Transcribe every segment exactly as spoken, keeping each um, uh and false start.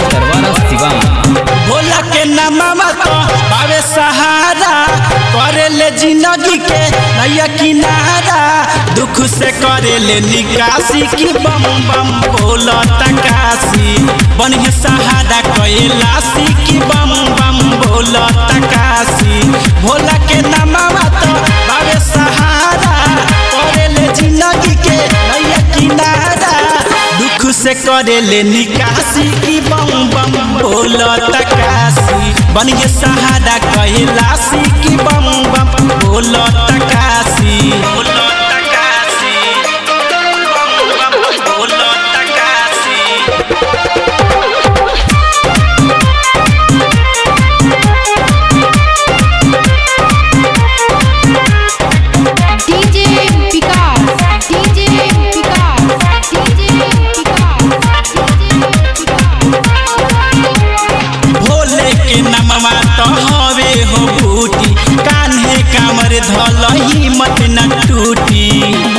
तरवारा सिवान। भोला के नामा तो बावे सहारा, करे ले जिंदगी के नैया किनारा, दुख से करे ले निकासी की बम बम बोला तकासी, बन के सहारा कैलाशी की बम बम बोला तकासी। भोला के नामा तो बावे सहारा, करे ले जिंदगी के नैया किनारा, दुख से करे ले निकासी की बम बम बोला तकासी, बन के सहारा कैलाशी की बम बम बोला तकासी। बोला तकासी, बम बम बोला तकासी। DJ Vikas, DJ Vikas, DJ Vikas, Bhole के नमवा तो हवे हो बूटी, कान्हे कामर धल हिम्मत न टूटी।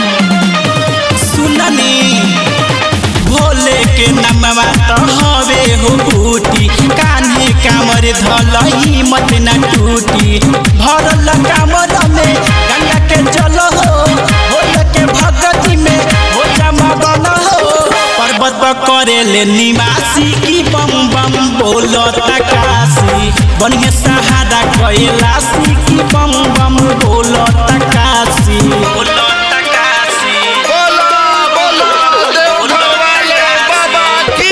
सुननी भोले के नमवा तो हवे हो बूटी, कान्हे कामर धल हिम्मत न टूटी। भरल कामर में गंगा के जल हो, भोले के भगती में हो जा मगन हो, पर्वत पर करे ले निवासी की बम बम बोलो तकासी, बन के सहारा कैलाशी की बम बम बोलो तकासी। बोलो तकासी, बोलो बोलो देवघर वाले बाबा की।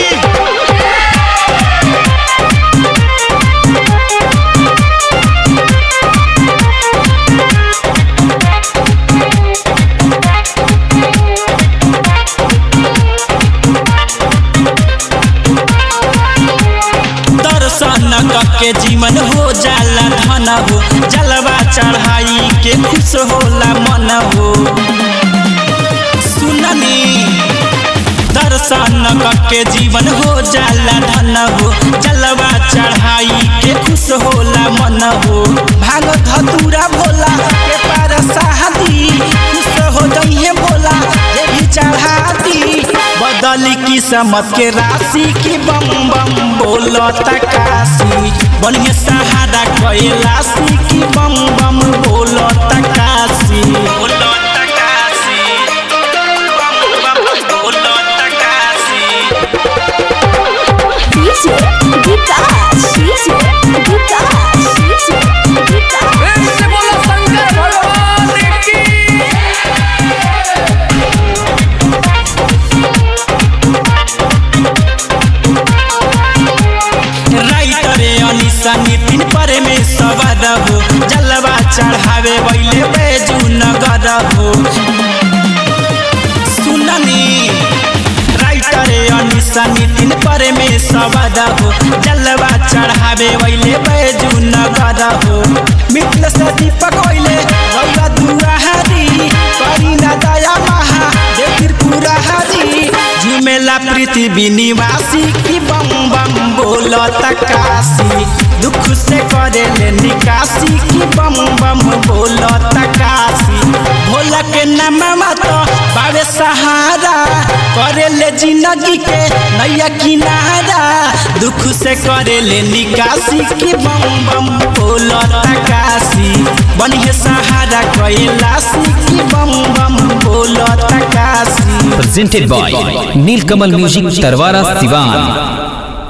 दर्शन के जीवन हो जाला धन हो, जलवा चढ़ाई के खुश होला मन हो। सुननी दर्शन के जीवन हो जाला धन हो, जलवा चढ़ाई के खुश होला मन हो। भांग धतूरा भोला के पार शादी, खुश हो जइए भोला जे भी चढ़ाती, बदली किस्मत के राशि की बम बम बोलो तकासी, बन के सहारा कैलाशी की बम बम बोलो तकासी। बोलो तकासी, बम बम बोलो तकासी। DJ Vikas, DJ Vikas, DJ Vikas. फिर से बोलो शंकर भगवान की। राइटर अनिशा नितिन पर में सवार हो, जलवा चढ़ावे वैले बैजू नगर हो। सुननी राइटर अनिशा नितिन पर में सवार हो, जलवा चढ़ावे वैले बैजू नगर हो। मित्र से दीपक वैले रौला दुआहारी, करी ना दया महा देखिर पूरा हरी, झुमेला पृथ्वी निवासी की बम बम बोलो तकासी, दुख से करे ले निकासी की बम बम बोलो तकासी। भोला के नामा तो बावे सहारा, करे ले जिंदगी के नैया किनारा, दुख से करे ले निकासी की बम बम बोलो तकासी, बन के सहारा कैलाशी की बम बम बोलो तकासी। Presented by Neelkamal music Tarwara Siwan.